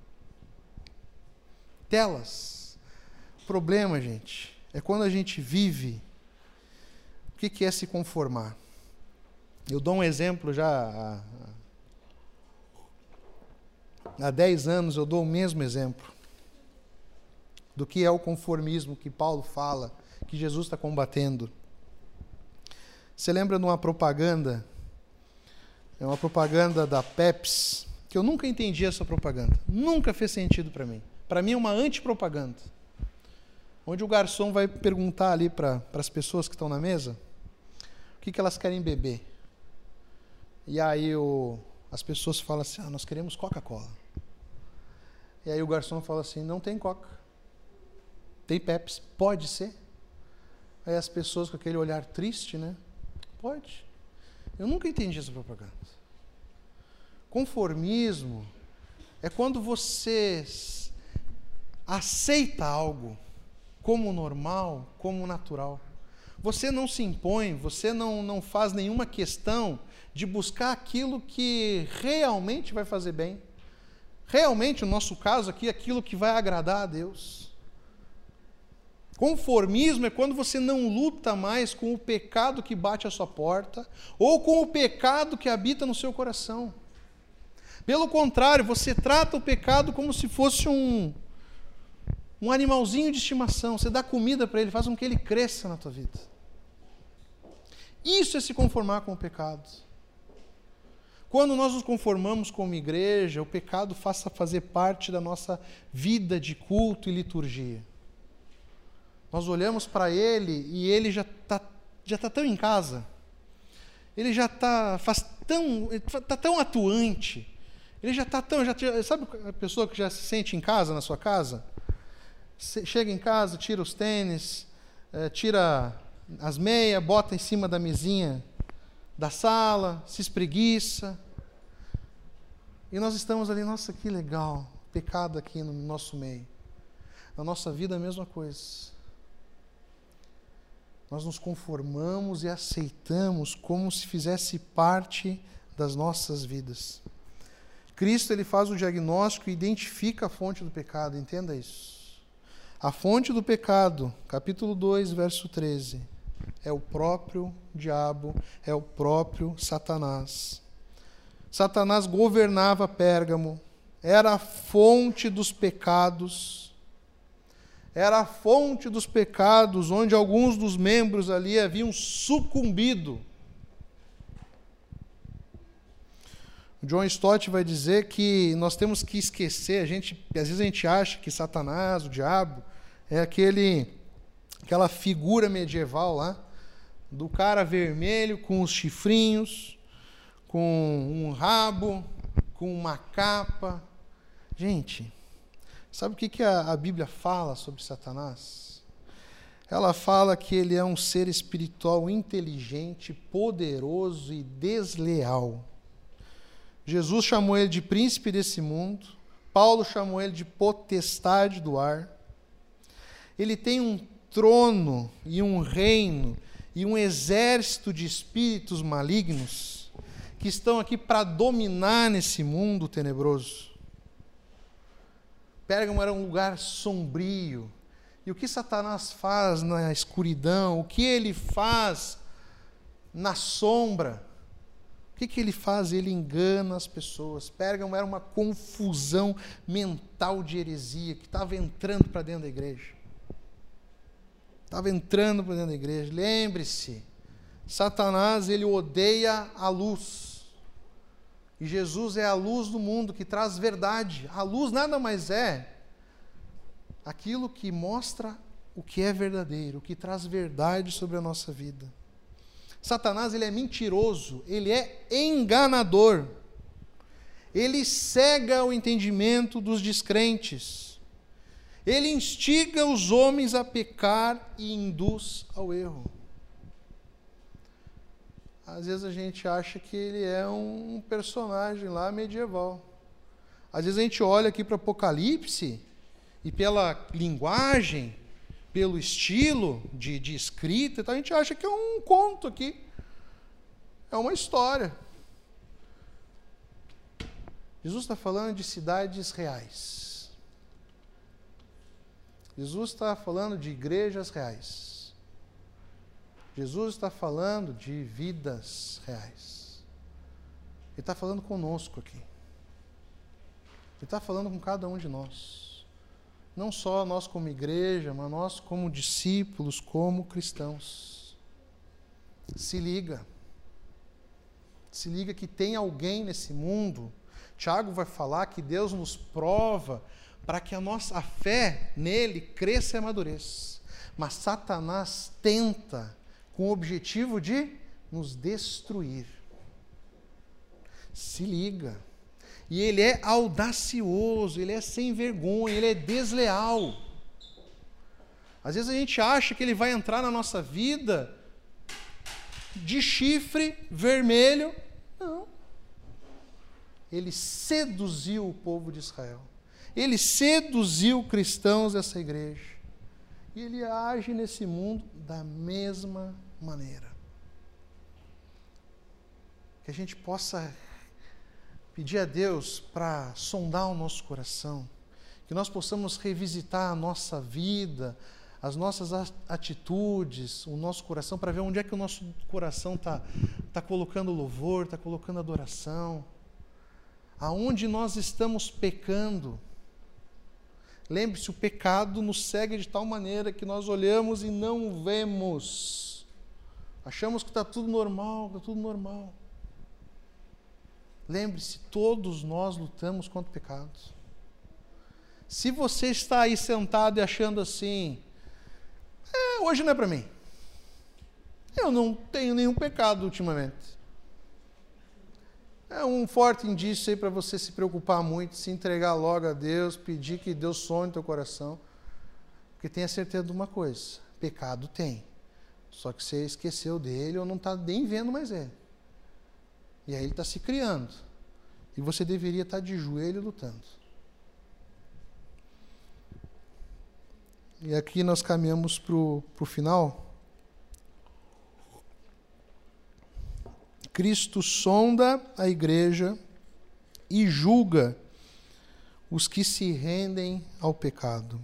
Telas. O problema, gente, é quando a gente vive. O que é se conformar? Eu dou um exemplo já. Há dez anos eu dou o mesmo exemplo. do que é o conformismo que Paulo fala, que Jesus está combatendo. Você lembra de uma propaganda? É uma propaganda da Pepsi, que eu nunca entendi essa propaganda. Nunca fez sentido para mim. Para mim é uma antipropaganda. Onde o garçom vai perguntar ali para as pessoas que estão na mesa o que, que elas querem beber. E aí o, as pessoas falam assim, ah, nós queremos Coca-Cola. E aí o garçom fala assim, não tem Coca. Tem Pepsi. Pode ser? Aí as pessoas com aquele olhar triste, né? Pode. Eu nunca entendi essa propaganda. Conformismo é quando você aceita algo como normal, como natural. Você não se impõe, você não, não faz nenhuma questão de buscar aquilo que realmente vai fazer bem. Realmente, no nosso caso aqui, aquilo que vai agradar a Deus. Conformismo é quando você não luta mais com o pecado que bate à sua porta ou com o pecado que habita no seu coração. Pelo contrário, você trata o pecado como se fosse um, um animalzinho de estimação. Você dá comida para ele, faz com que ele cresça na tua vida. Isso é se conformar com o pecado. Quando nós nos conformamos como igreja, o pecado faça fazer parte da nossa vida de culto e liturgia. Nós olhamos para ele e ele já está já tá tão em casa. Ele já está faz tão, tá tão atuante. Ele já está tão... Já, sabe a pessoa que já se sente em casa, na sua casa? Chega em casa, tira os tênis, tira as meias, bota em cima da mesinha da sala, se espreguiça. E nós estamos ali, nossa, que legal, pecado aqui no nosso meio. Na nossa vida a mesma coisa. Nós nos conformamos e aceitamos como se fizesse parte das nossas vidas. Cristo, ele faz o diagnóstico e identifica a fonte do pecado, entenda isso. A fonte do pecado, capítulo dois, verso treze, é o próprio diabo, é o próprio Satanás. Satanás governava Pérgamo, era a fonte dos pecados, era a fonte dos pecados onde alguns dos membros ali haviam sucumbido. John Stott vai dizer que nós temos que esquecer, a gente, às vezes a gente acha que Satanás, o diabo, é aquele, aquela figura medieval lá, do cara vermelho com os chifrinhos, com um rabo, com uma capa. Gente, sabe o que, que a, a Bíblia fala sobre Satanás? Ela fala que ele é um ser espiritual inteligente, poderoso e desleal. Jesus chamou ele de príncipe desse mundo, Paulo chamou ele de potestade do ar. Ele tem um trono e um reino e um exército de espíritos malignos que estão aqui para dominar nesse mundo tenebroso. Pérgamo era um lugar sombrio. E o que Satanás faz na escuridão? O que ele faz na sombra? O que, que ele faz? Ele engana as pessoas. Pérgamo era uma confusão mental de heresia que estava entrando para dentro da igreja. Estava entrando para dentro da igreja. Lembre-se, Satanás, ele odeia a luz. E Jesus é a luz do mundo que traz verdade. A luz nada mais é aquilo que mostra o que é verdadeiro, o que traz verdade sobre a nossa vida. Satanás, ele é mentiroso, ele é enganador. Ele cega o entendimento dos descrentes. Ele instiga os homens a pecar e induz ao erro. Às vezes a gente acha que ele é um personagem lá medieval. Às vezes a gente olha aqui para o Apocalipse e pela linguagem, pelo estilo de, de escrita, então a gente acha que é um conto aqui. É uma história. Jesus está falando de cidades reais. Jesus está falando de igrejas reais. Jesus está falando de vidas reais. Ele está falando conosco aqui. Ele está falando com cada um de nós. Não só nós como igreja, mas nós como discípulos, como cristãos. Se liga. Se liga que tem alguém nesse mundo. Tiago vai falar que Deus nos prova para que a nossa a fé nele cresça e amadureça. Mas Satanás tenta com o objetivo de nos destruir. Se liga. E ele é audacioso, ele é sem vergonha, ele é desleal. Às vezes a gente acha que ele vai entrar na nossa vida de chifre vermelho. Não. Ele seduziu o povo de Israel. Ele seduziu cristãos dessa igreja. E ele age nesse mundo da mesma maneira. Que a gente possa pedir a Deus para sondar o nosso coração, que nós possamos revisitar a nossa vida, as nossas atitudes, o nosso coração, para ver onde é que o nosso coração está tá colocando louvor, está colocando adoração, aonde nós estamos pecando. Lembre-se, o pecado nos segue de tal maneira que nós olhamos e não vemos. Achamos que está tudo normal, está tudo normal. Lembre-se, todos nós lutamos contra o pecado. Se você está aí sentado e achando assim, é, hoje não é para mim. Eu não tenho nenhum pecado ultimamente. É um forte indício aí para você se preocupar muito, se entregar logo a Deus, pedir que Deus sonhe teu coração. Porque tenha certeza de uma coisa, pecado tem. Só que você esqueceu dele ou não está nem vendo mais ele. E aí ele está se criando. E você deveria estar de joelho lutando. E aqui nós caminhamos para o final. Cristo sonda a igreja e julga os que se rendem ao pecado.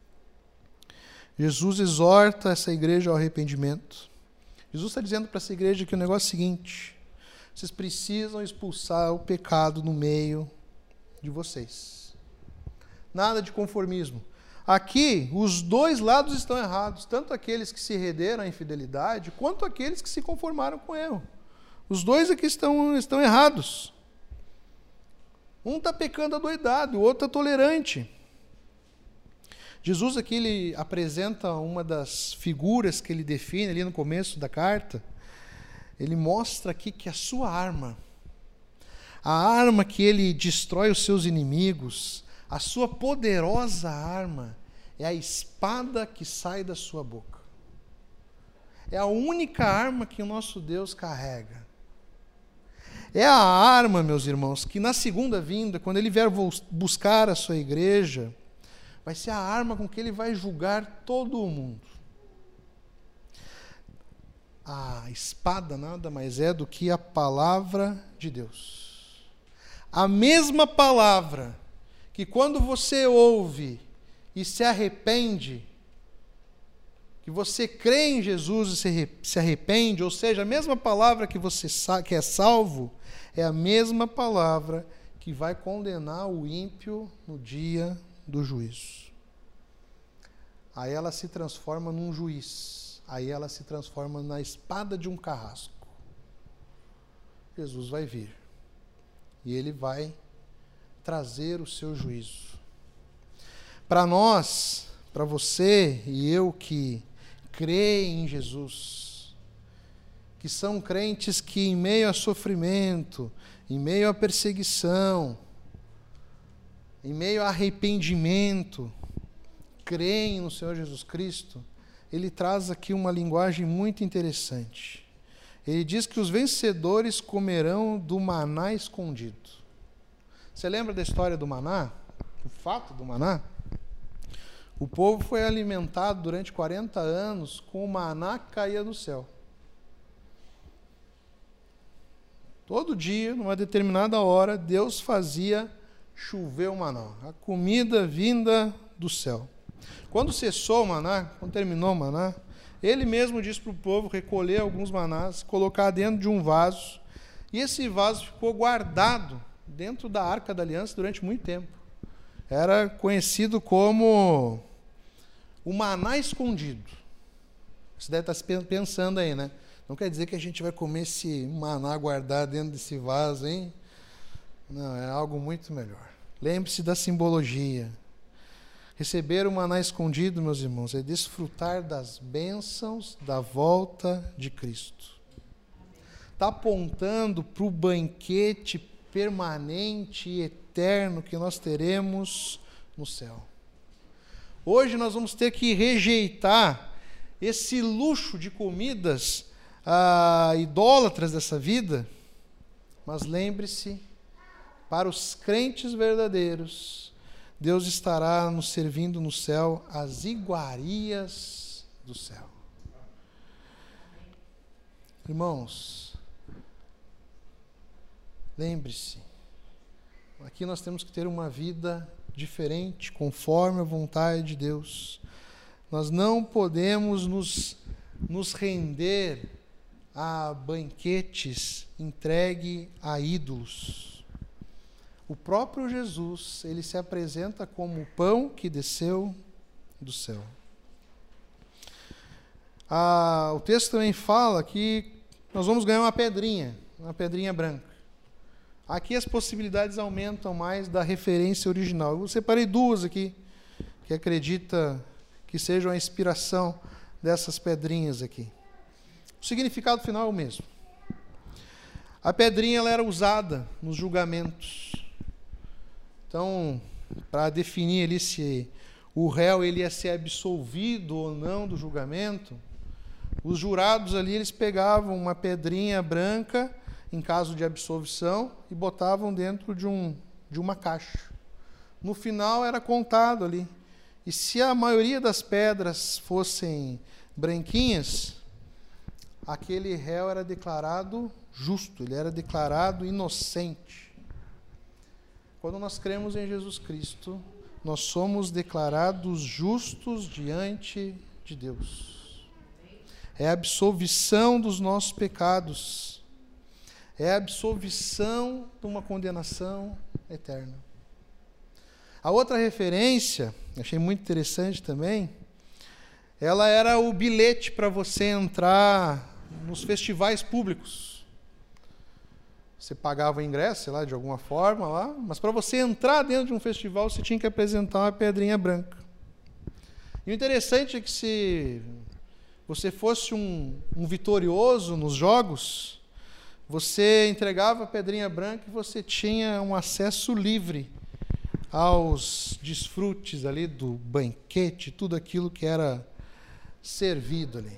Jesus exorta essa igreja ao arrependimento. Jesus está dizendo para essa igreja que o negócio é o seguinte: vocês precisam expulsar o pecado no meio de vocês. Nada de conformismo. Aqui, os dois lados estão errados. Tanto aqueles que se renderam à infidelidade, quanto aqueles que se conformaram com o erro. Os dois aqui estão, estão errados. Um está pecando adoidado, o outro está tolerante. Jesus aqui ele apresenta uma das figuras que ele define ali no começo da carta. Ele mostra aqui que a sua arma, a arma que ele destrói os seus inimigos, a sua poderosa arma, é a espada que sai da sua boca. É a única arma que o nosso Deus carrega. É a arma, meus irmãos, que na segunda vinda, quando ele vier buscar a sua igreja, vai ser a arma com que ele vai julgar todo o mundo. A espada nada mais é do que a palavra de Deus. A mesma palavra que quando você ouve e se arrepende, que você crê em Jesus e se arrepende, ou seja, a mesma palavra que você que é salvo, é a mesma palavra que vai condenar o ímpio no dia do juízo. Aí ela se transforma num juiz. Aí ela se transforma na espada de um carrasco. Jesus vai vir. E ele vai trazer o seu juízo. Para nós, para você e eu que creem em Jesus, que são crentes que em meio a sofrimento, em meio a perseguição, em meio a arrependimento, creem no Senhor Jesus Cristo, ele traz aqui uma linguagem muito interessante. Ele diz que os vencedores comerão do maná escondido. Você lembra da história do maná? O fato do maná? O povo foi alimentado durante quarenta anos com o maná que caía do céu. Todo dia, numa determinada hora, Deus fazia chover o maná, a comida vinda do céu. Quando cessou o maná, quando terminou o maná, ele mesmo disse para o povo recolher alguns manás, colocar dentro de um vaso, e esse vaso ficou guardado dentro da Arca da Aliança durante muito tempo. era conhecido como o maná escondido. Você deve estar pensando aí, né? Não quer dizer que a gente vai comer esse maná guardado dentro desse vaso, hein? Não, é algo muito melhor. Lembre-se da simbologia. Receber o maná escondido, meus irmãos, é desfrutar das bênçãos da volta de Cristo. Está apontando para o banquete permanente e eterno que nós teremos no céu. Hoje nós vamos ter que rejeitar esse luxo de comidas ah, idólatras dessa vida, mas lembre-se, para os crentes verdadeiros, Deus estará nos servindo no céu as iguarias do céu. Irmãos, lembre-se, aqui nós temos que ter uma vida diferente, conforme a vontade de Deus. Nós não podemos nos, nos render a banquetes entregue a ídolos. O próprio Jesus, ele se apresenta como o pão que desceu do céu. Ah, o texto também fala que nós vamos ganhar uma pedrinha, uma pedrinha branca. Aqui as possibilidades aumentam mais da referência original. Eu separei duas aqui, que acredita que sejam a inspiração dessas pedrinhas aqui. O significado final é o mesmo. A pedrinha ela era usada nos julgamentos. Então, para definir ali se o réu ele ia ser absolvido ou não do julgamento, os jurados ali eles pegavam uma pedrinha branca em caso de absolvição e botavam dentro de, um, de uma caixa. No final era contado ali. E se a maioria das pedras fossem branquinhas, aquele réu era declarado justo, ele era declarado inocente. Quando nós cremos em Jesus Cristo, nós somos declarados justos diante de Deus. É a absolvição dos nossos pecados. É a absolvição de uma condenação eterna. A outra referência, achei muito interessante também, ela era o bilhete para você entrar nos festivais públicos. Você pagava o ingresso, sei lá, de alguma forma lá, mas para você entrar dentro de um festival, você tinha que apresentar uma pedrinha branca. E o interessante é que se você fosse um, um vitorioso nos jogos, você entregava a pedrinha branca e você tinha um acesso livre aos desfrutes ali do banquete, tudo aquilo que era servido ali.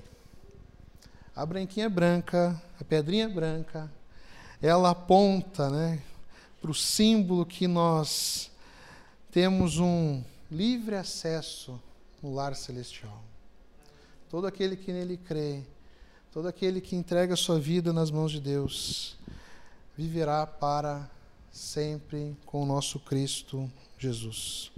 A branquinha branca, a pedrinha branca, ela aponta, né, para o símbolo que nós temos um livre acesso no lar celestial. Todo aquele que nele crê, todo aquele que entrega a sua vida nas mãos de Deus, viverá para sempre com o nosso Cristo Jesus.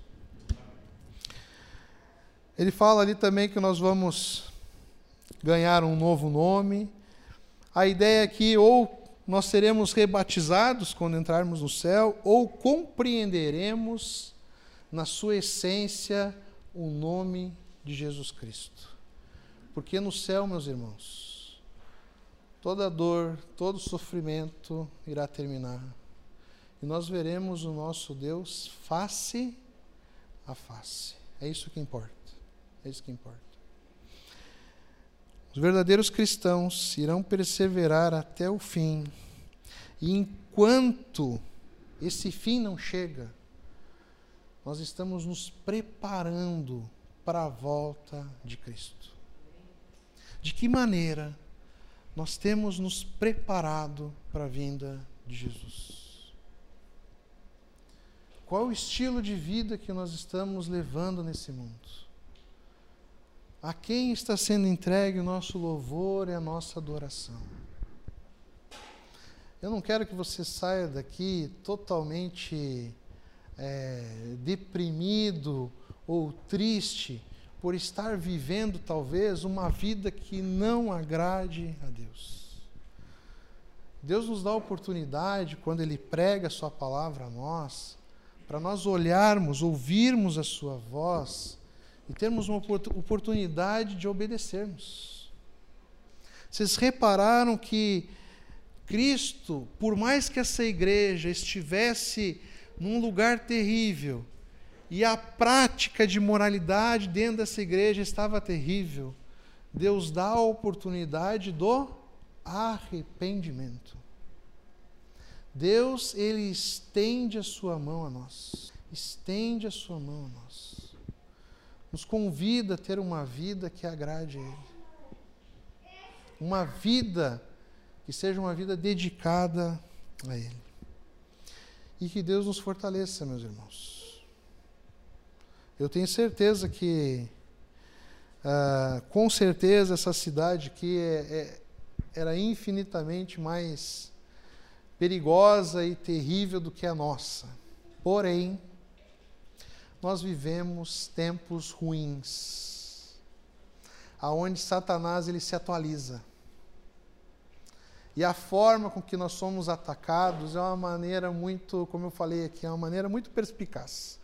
Ele fala ali também que nós vamos ganhar um novo nome. A ideia é que ou nós seremos rebatizados quando entrarmos no céu, ou compreenderemos na sua essência o nome de Jesus Cristo. Porque no céu, meus irmãos, toda dor, todo sofrimento irá terminar. E nós veremos o nosso Deus face a face. É isso que importa. É isso que importa. Os verdadeiros cristãos irão perseverar até o fim. E enquanto esse fim não chega, nós estamos nos preparando para a volta de Cristo. De que maneira nós temos nos preparado para a vinda de Jesus? Qual o estilo de vida que nós estamos levando nesse mundo? A quem está sendo entregue o nosso louvor e a nossa adoração? Eu não quero que você saia daqui totalmente é, deprimido ou triste por estar vivendo talvez uma vida que não agrade a Deus. Deus nos dá a oportunidade, quando Ele prega a sua palavra a nós, para nós olharmos, ouvirmos a sua voz e termos uma oportunidade de obedecermos. Vocês repararam que Cristo, por mais que essa igreja estivesse num lugar terrível, e a prática de moralidade dentro dessa igreja estava terrível, Deus dá a oportunidade do arrependimento. Deus, Ele estende a sua mão a nós, estende a sua mão a nós, nos convida a ter uma vida que agrade a Ele, uma vida que seja uma vida dedicada a Ele, e que Deus nos fortaleça, meus irmãos. Eu tenho certeza que, ah, com certeza, essa cidade aqui é, é, era infinitamente mais perigosa e terrível do que a nossa. Porém, nós vivemos tempos ruins, aonde Satanás ele se atualiza. E a forma com que nós somos atacados é uma maneira muito, como eu falei aqui, é uma maneira muito perspicaz.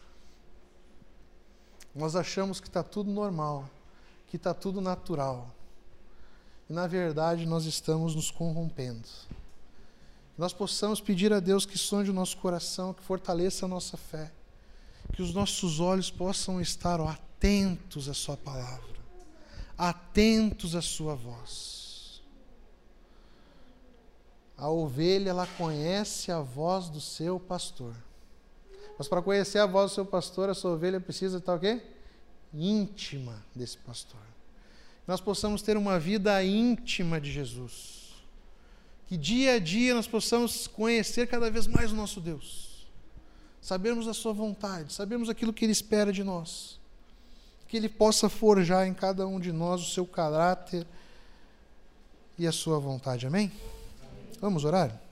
Nós achamos que está tudo normal, que está tudo natural. E, na verdade, nós estamos nos corrompendo. Nós possamos pedir a Deus que sonde o nosso coração, que fortaleça a nossa fé, que os nossos olhos possam estar ó, atentos à sua palavra, atentos à sua voz. A ovelha, ela conhece a voz do seu pastor. Mas para conhecer a voz do seu pastor, a sua ovelha precisa estar o quê? Íntima desse pastor. Nós possamos ter uma vida íntima de Jesus. Que dia a dia nós possamos conhecer cada vez mais o nosso Deus. Sabermos a sua vontade, sabermos aquilo que Ele espera de nós. Que Ele possa forjar em cada um de nós o seu caráter e a sua vontade. Amém? Vamos orar?